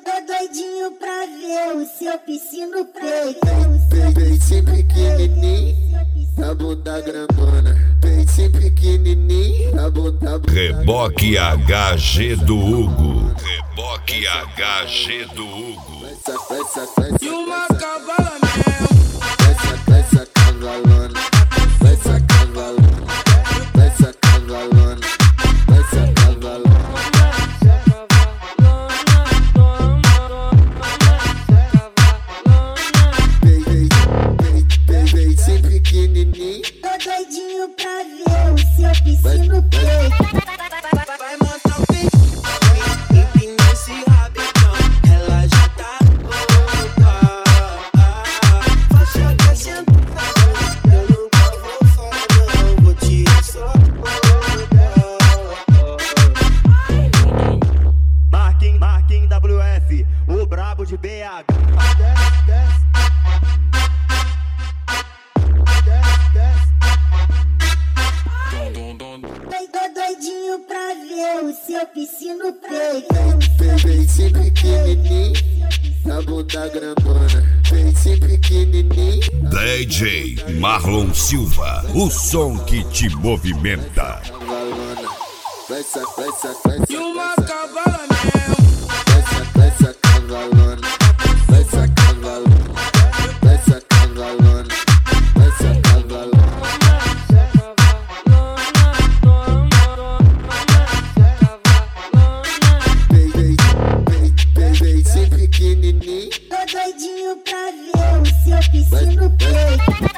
Tô doidinho pra ver o seu piscino peito. Peitinho pequenininho, a bunda grandona. Peitinho pequenininho, a bunda. Reboque HG do Hugo. Reboque HG do Hugo. E uma cavala mesmo. Essa cavalona. Essa cavalona. Essa cavalona. Essa cavalona. Peitinho pequenininho. Tô doidinho pra ver o seu piscino peito. Vai montar o peito, empina esse rabetão. Ela já tá louca. Faixa que sentar, eu nunca vou falar não. Vou tirar só Marquinhos WF, o brabo de BH. Tô doidinho pra ver o seu piscino peito. Peitinho pequenininho, a bunda grandona. Peitinho pequenininho. DJ Marlon Silva, o som que te movimenta. Cavalona. E uma cavala mesmo. Essa cavalona. Essa cavalona. Essa cavalona. Essa cavalona. Peitinho pequenininho. Tô doidinho pra ver o seu piscino peito.